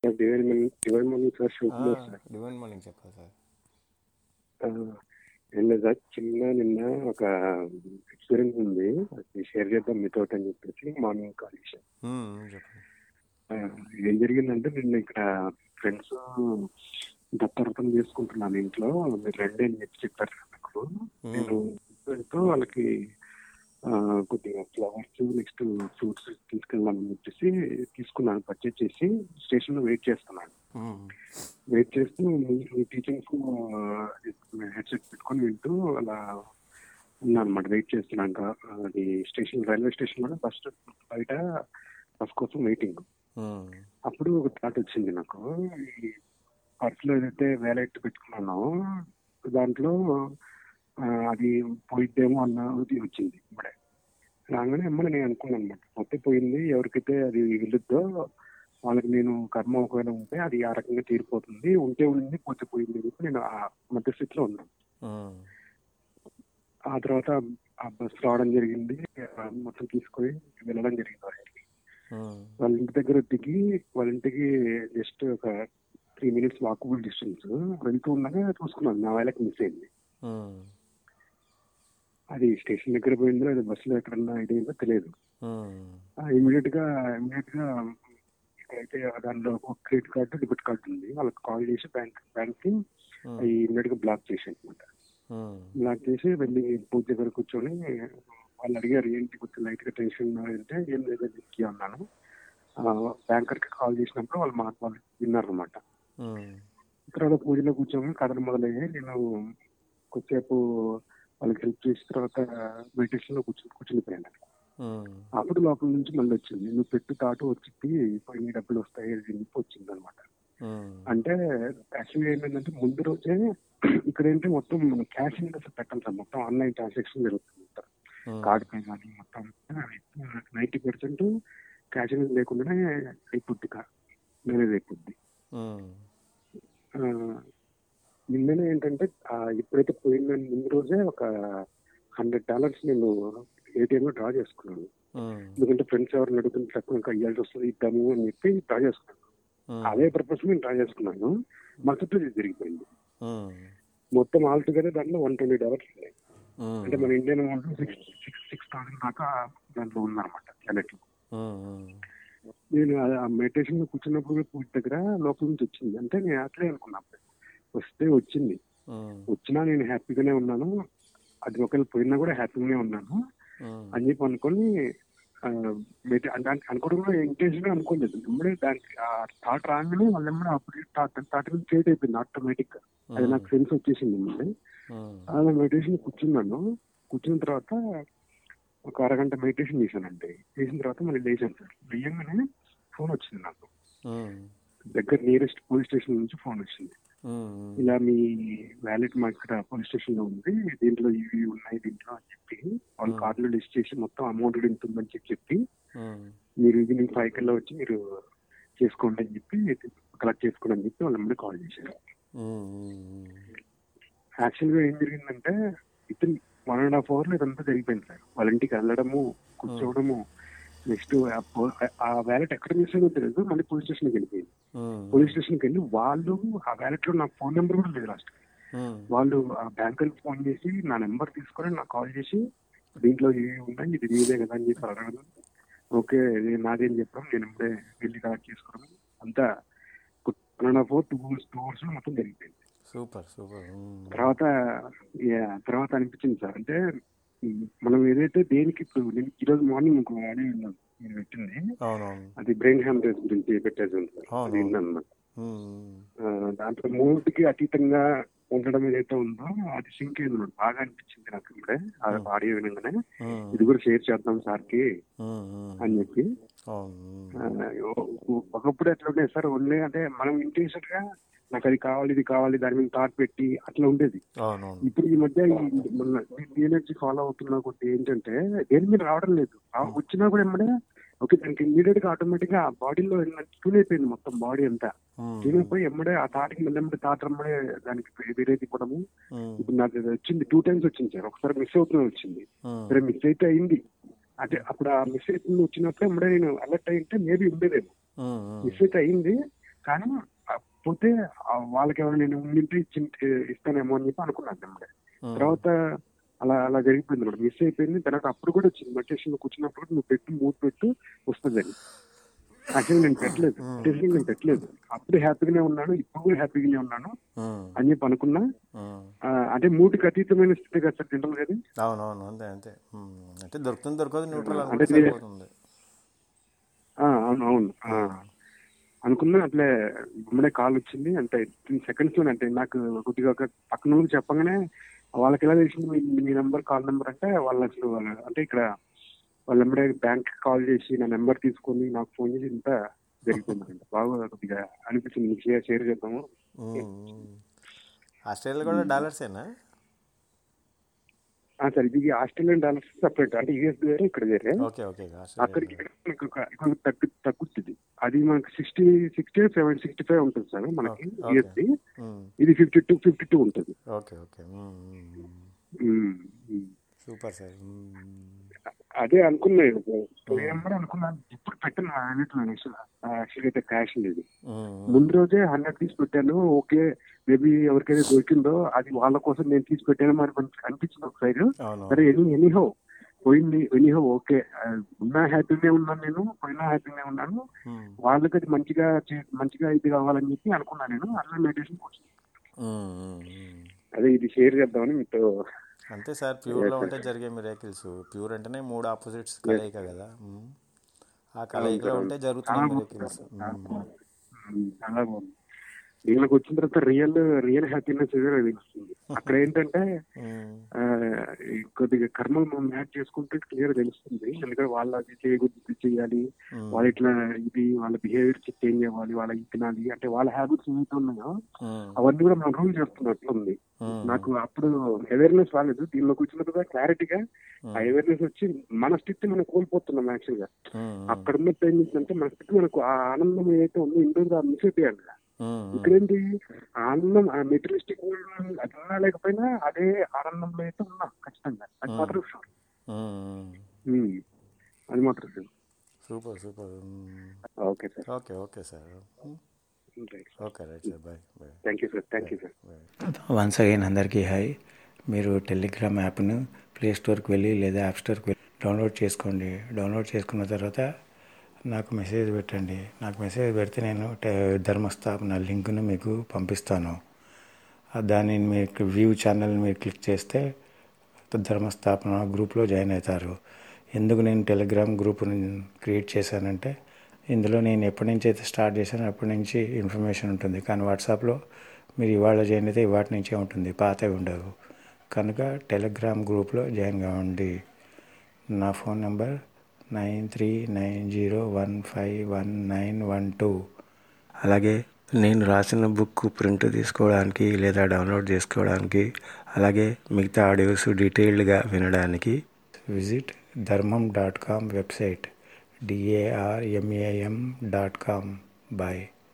Divine morning sir. శుభ్రం sir. Divine morning చెప్పాలి sir. ఏం లేదు సార్, నిన్న ఒక ఎక్స్పీరియన్స్ ఉంది, అది షేర్ చేద్దాం మీతో అని చెప్పేసి మార్నింగ్ కాల్ చేశాను. చెప్పండి. ఏం జరిగిందంటే, నిన్న ఇక్కడ ఫ్రెండ్స్ దత్తరథం చేసుకుంటున్నాను ఇంట్లో, మీరు రండి అని చెప్పారు నాకు. నేను వెళ్తూ వాళ్ళకి కొద్దిగా ఫ్లవర్స్ నెక్స్ట్ ఫ్రూట్స్ తీసుకెళ్ళాలని చెప్పేసి తీసుకున్నాను. పర్చేజ్ చేసి స్టేషన్ లో వెయిట్ చేస్తున్నాను. వెయిట్ చేస్తూ మీ టీచింగ్స్ హెడ్సెట్ పెట్టుకొని వింటూ అలా ఉన్నాను అనమాట. వెయిట్ చేస్తున్నాక అది స్టేషన్, రైల్వే స్టేషన్ లో బస్ బయట బస్ కోసం వెయిటింగ్. అప్పుడు ఒక థాట్ వచ్చింది నాకు. ఈ పర్సులో ఏదైతే వ్యాలెట్ పెట్టుకున్నానో దాంట్లో అది పోయిద్దేమో అన్నది వచ్చింది. ఇప్పుడే రాగానే నేను అనుకున్నాను అనమాట, మొత్తం పోయింది, ఎవరికైతే అది వెళ్ళొద్దో వాళ్ళకి నేను కర్మ ఒకవేళ ఉంటే అది ఆ రకంగా తీరిపోతుంది, ఉంటే ఉండింది పోతే పోయింది అని నేను ఆ మధ్యస్థితిలో ఉన్నాను. ఆ తర్వాత ఆ బస్ రావడం జరిగింది, మొత్తం తీసుకొని వెళ్ళడం జరిగింది వాళ్ళకి. వాళ్ళ ఇంటి దగ్గర దిగి వాళ్ళ ఇంటికి జస్ట్ ఒక 3 minutes వాకబుల్ డిస్టెన్స్. వెళ్తూ ఉండగా చూసుకున్నాను నా వాళ్ళకి మిస్ అయింది. అది స్టేషన్ దగ్గర పోయిందో అది బస్సులో ఎక్కడన్నా ఐడియా తెలియదు. ఇమీడియట్ గా ఇక్కడైతే దానిలో క్రెడిట్ కార్డు డెబిట్ కార్డు ఉంది, వాళ్ళకి కాల్ చేసి బ్యాంక్ కి ఇమీడియట్ గా బ్లాక్ చేసి అనమాట. బ్లాక్ చేసి వెళ్ళి పూజ దగ్గర కూర్చొని వాళ్ళు అడిగారు ఏంటి కొంచెం లైట్ గా టెన్షన్ అంటే, ఏం లేదని అన్నాను. బ్యాంకర్ కి కాల్ చేసినప్పుడు వాళ్ళు విన్నారు అనమాట. తర్వాత పూజలో కూర్చొని కథలు మొదలయ్యాయి. నేను కొద్దిసేపు వాళ్ళకి హెల్ప్ చేసిన తర్వాత మెడిటేషన్ లో కూర్చునిపోయాను. అప్పుడు లోపల నుంచి మళ్ళీ వచ్చింది, నువ్వు పెట్టు తాటు వచ్చింది పోయి డబ్బులు వస్తాయి అని చెప్పి వచ్చింది అనమాట. అంటే యాక్చువల్గా ఏంటంటే ముందు రోజే ఇక్కడ ఏంటి మొత్తం క్యాష్ అసలు పెట్టాలి సార్, మొత్తం ఆన్లైన్ ట్రాన్సాక్షన్ జరుగుతుంది. కార్డ్ పే కానీ మొత్తం 90% క్యాష్ లేకుండానే అయిపోద్ది, మేనేజ్ అయిపోద్ది. నిన్ననే ఏంటంటే ఎప్పుడైతే పోయిందో ముందు రోజే ఒక $100 నేను ఏటీఎం లో డ్రా చేసుకున్నాను. ఎందుకంటే ఫ్రెండ్స్ ఎవరిని అడుగుతుంటే తక్కువ ఇంకా ఇవ్వాల్సి వస్తుంది ఇద్దాము అని చెప్పి డ్రా చేసుకున్నాను. అదే పర్పస్ నేను డ్రా చేసుకున్నాను. మరుసటి జరిగిపోయింది. మొత్తం ఆల్ టుగెదర్ దాంట్లో $120 ఉన్నాయి. అంటే మన ఇండియన్ అమౌంట్ 6,000 దాకా దాంట్లో ఉందన్నమాట వ్యాలెట్ లో. నేను ఆ మెడిటేషన్ లో కూర్చున్నప్పుడు పూజ దగ్గర లోపల నుంచి వచ్చింది. అంటే నేను అట్లే అనుకున్నప్పుడు వస్తే వచ్చింది, వచ్చినా నేను హ్యాపీగానే ఉన్నాను, అది ఒకవేళ పోయినా కూడా హ్యాపీగానే ఉన్నాను అని చెప్పి అనుకొని అనుకోవడం కూడా ఇంటెన్షన్ అనుకోలేదు. ఇప్పుడే దానికి ఆ థాట్ రాగానే మళ్ళీ అప్పుడు థాట్ క్రియేట్ అయిపోయింది ఆటోమేటిక్ గా. అది నాకు సెన్స్ వచ్చేసింది. మళ్ళీ అలా మెడిటేషన్ కూర్చున్నాను. కూర్చున్న తర్వాత ఒక అరగంట మెడిటేషన్ చేశానండి. చేసిన తర్వాత మళ్ళీ లేచాను సార్. లేయంగానే ఫోన్ వచ్చింది నాకు, దగ్గర నియరెస్ట్ పోలీస్ స్టేషన్ నుంచి ఫోన్ వచ్చింది. ఇలా మీ వ్యాలెట్ మా ఇక్కడ పోలీస్ స్టేషన్ లో ఉంది, దీంట్లో ఇవి ఉన్నాయి దీంట్లో అని చెప్పి వాళ్ళు కార్డులో లిస్ట్ చేసి మొత్తం అమౌంట్ ఎంత ఉందని చెప్పి మీరు ఈవినింగ్ 5 కల్లా వచ్చి మీరు చేసుకోండి అని చెప్పి కలెక్ట్ చేసుకోండి అని చెప్పి వాళ్ళ కాల్ చేశారు. యాక్చువల్ గా ఏం జరిగిందంటే ఇతను 1.5 hour లో ఇదంతా జరిగిపోయింది సార్. వాళ్ళ ఇంటికి వెళ్ళడము, కూర్చోవడము, నెక్స్ట్ ఆ వ్యాలెట్ ఎక్కడ మిస్ అయిందో తెలియదు, మళ్ళీ పోలీస్ స్టేషన్కి వెళ్ళిపోయింది. పోలీస్ స్టేషన్కి వెళ్ళి వాళ్ళు ఆ వ్యాలెట్ లో నా ఫోన్ నెంబర్ కూడా లేదు లాస్ట్. వాళ్ళు ఆ బ్యాంకుకి ఫోన్ చేసి నా నెంబర్ తీసుకొని నాకు కాల్ చేసి దీంట్లో ఏమి ఉన్నాయి ఇది మీదే కదా అని చెప్పి అడగడం. ఓకే నేను నాదేం చెప్పడం, నేను ఇప్పుడే వెళ్ళి కలెక్ట్ చేసుకోవడం, అంతా 1.5 hour 2 hours లో మొత్తం జరిగిపోయింది. Super super. తర్వాత అనిపించింది సార్, అంటే మనం ఏదైతే దేనికి ఇప్పుడు ఈరోజు మార్నింగ్ ఇంకో ఆడియో విన్నాను మీరు పెట్టింది, అది బ్రెయిన్ హ్యామరేజ్ గురించి పెట్టేది సార్. అది విన్నాను. దాంట్లో మూడుకి అతీతంగా ఉండడం ఏదైతే ఉందో అది సింక్ అయింది, బాగా అనిపించింది నాకు ఇప్పుడే ఆడియో వినగానే. ఇది కూడా షేర్ చేద్దాం సార్కి అని చెప్పి. ఒకప్పుడు ఎట్లా ఉండేది సార్, ఓన్లీ అంటే మనం ఇంటెన్షన్ గా నాకు అది కావాలి ఇది కావాలి దాని మీద థాట్ పెట్టి అట్లా ఉండేది. ఇప్పుడు ఈ మధ్య ఎనర్జీ ఫాలో అవుతున్నా కొద్ది ఏంటంటే దేని మీద రావడం లేదు, వచ్చినా కూడా ఏమంటే ఓకే దానికి ఇమీడియట్ గా ఆటోమేటిక్ గా బాడీలో ట్యూన్ అయిపోయింది, మొత్తం బాడీ అంతా ట్యూన్ అయిపోయి ఎమ్మడే ఆ థాట్కి మళ్ళీ థాట్ రమ్మడే దానికి వేరేది ఇవ్వడము. ఇప్పుడు నాకు వచ్చింది 2 times వచ్చింది సార్. ఒకసారి మిస్ అవుతున్నా వచ్చింది, సరే మిస్ అయితే అయింది. అంటే అప్పుడు ఆ మిస్ అవుతుంది వచ్చినప్పుడు ఎమ్మడే నేను అలర్ట్ అయింటే మేబీ ఉండేదేమో. మిస్ అయితే అయింది, కానీ పోతే వాళ్ళకి ఎవరైనా నేను ఉండింటే ఇస్తానేమో అని చెప్పి అనుకున్నాను అన్నమాట. తర్వాత అలా అలా జరిగిపోయింది అనమాట, మిస్ అయిపోయింది. తర్వాత అప్పుడు కూడా వచ్చింది మెడిటేషన్ లో కూర్చున్నప్పుడు నువ్వు పెట్టు మూడు పెట్టు వస్తుందని. యాక్చువల్లీ నేను పెట్టలేదు, మెడిటేషన్ నేను పెట్టలేదు. అప్పుడు హ్యాపీగానే ఉన్నాను, ఇప్పుడు కూడా హ్యాపీగానే ఉన్నాను అని చెప్పి అనుకున్నా. అంటే మూడుకి అతీతమైన స్థితి కదా సార్ జనరల్ గా. అవునవును, అంతే అంతే. అంటే దొరుకుతుంది దొరకదు న్యూట్రల్ అంటే సరిపోతుంది. అవును అవును అనుకున్నా. అట్లే ఇమ్మడే కాల్ వచ్చింది, అంటే 10 seconds లోనే. అంటే నాకు కొద్దిగా ఒక పక్కన నుంచి చెప్పగానే వాళ్ళకి ఎలా తెలిసింది మీ నెంబర్ కాల్ నెంబర్ అంటే, వాళ్ళు అసలు అంటే ఇక్కడ వాళ్ళ నెంబర్ బ్యాంక్ కాల్ చేసి నా నెంబర్ తీసుకొని నాకు ఫోన్ చేసి ఇంత జరిగిపోయిందండి. బాగా కొద్దిగా అనిపించింది, మీకు షేర్ చేద్దాము. ఆస్ట్రేలియా కూడా డాలర్సేనా సార్? ఇది ఆస్ట్రేలియన్ డాలర్స్ సపరేట్, అంటే యూఎస్ వేరే ఇక్కడ వేరే. అక్కడికి తగ్గుతుంది. అది మనకి 65 ఉంటుంది సార్ మనకి యూఎస్ది. ఇది 52 ఉంటుంది. Super sir. అదే అనుకున్నాను, అనుకున్నాను ఇప్పుడు పెట్టాను యాక్చువల్గా అయితే క్యాష్ లేదు. ముందు రోజే 100 తీసి పెట్టాను. ఓకే, మేబీ ఎవరికైతే దొరికిందో అది వాళ్ళ కోసం నేను తీసి పెట్టాను మరి అనిపించింది ఒక సైడ్. సరే ఎనీహౌ పోయింది, ఎనీహౌ ఓకే, ఉన్నా హ్యాపీగా ఉన్నాను నేను, పోయినా హ్యాపీగా ఉన్నాను. వాళ్ళకి అది మంచిగా ఇది కావాలని చెప్పి అనుకున్నాను నేను. అట్లా మెడిటేషన్ వచ్చింది. అదే ఇది షేర్ చేద్దామని మీతో. అంతే సార్, ప్యూర్లో ఉంటే జరిగే మిరాకిల్స్. ప్యూర్ అంటేనే 3 ఆపోజిట్స్ కలయిక కదా, ఆ కలయికలో ఉంటే జరుగుతున్న మిరాకిల్స్. చాలా బాగుంది. దీనికి వచ్చిన తర్వాత రియల్ హ్యాపీనెస్ తెలుస్తుంది. అక్కడ ఏంటంటే కొద్దిగా కర్మలు మనం యాడ్ చేసుకుంటే క్లియర్ తెలుస్తుంది. ఎందుకంటే వాళ్ళు అది చేయకూడదు, చేయాలి, వాళ్ళు ఇట్లా ఇది వాళ్ళ బిహేవియర్ చేంజ్ అవ్వాలి, వాళ్ళ తినాలి అంటే వాళ్ళ హ్యాబిట్స్ ఏవైతే ఉన్నాయో అవన్నీ కూడా మనం రూల్ చేస్తున్నట్లు ఉంది. నాకు అప్పుడు అవేర్నెస్ రాలేదు. దీనిలోకి వచ్చిన తర్వాత క్లారిటీగా ఆ అవేర్నెస్ వచ్చి మన స్థితి మనం కోల్పోతున్నాం. యాక్చువల్ గా అక్కడ ఉన్నట్టు ఏంటంటే మన స్థితి మనకు ఆ ఆనందం ఏదైతే ఉందో ఇంట్లో మిస్ అయిపోయాడు. ఇక్కడేంటి ఆనందం, ఆ మెటీరియలిస్టిక్ అట్లా లేకపోయినా అదే ఆనందంలో అయితే ఉన్నా ఖచ్చితంగా. అది మాత్రం షూర్, అది మాత్రం sure. Super super. Okay sir. Okay sir. Okay right sir, bye bye. Thank you sir. Once again అందరికీ హాయ్. మీరు టెలిగ్రామ్ యాప్ను ప్లే స్టోర్కి వెళ్ళి లేదా యాప్ స్టోర్కి వెళ్ళి డౌన్లోడ్ చేసుకోండి. డౌన్లోడ్ చేసుకున్న తర్వాత నాకు మెసేజ్ పెట్టండి. నాకు మెసేజ్ పెడితే నేను ధర్మస్థాపన లింక్ను మీకు పంపిస్తాను. దాన్ని మీకు వ్యూ ఛానల్ మీరు క్లిక్ చేస్తే ధర్మస్థాపన గ్రూప్లో జాయిన్ అవుతారు. ఎందుకు నేను టెలిగ్రామ్ గ్రూప్ని క్రియేట్ చేశానంటే, ఇందులో నేను ఎప్పటి నుంచి అయితే స్టార్ట్ చేశానో అప్పటి నుంచి ఇన్ఫర్మేషన్ ఉంటుంది. కానీ వాట్సాప్లో మీరు ఇవాళ జాయిన్ అయితే ఇవాటి నుంచే ఉంటుంది, పాతవి ఉండవు. కనుక టెలిగ్రామ్ గ్రూప్లో జాయిన్ కావండి. నా ఫోన్ నెంబర్ 9390151912. అలాగే నేను రాసిన బుక్ ప్రింట్ తీసుకోవడానికి లేదా డౌన్లోడ్ చేసుకోవడానికి, అలాగే మిగతా ఆడియోస్ డీటెయిల్డ్గా వినడానికి visit dharmam.com website, DARMAM.com. Bye.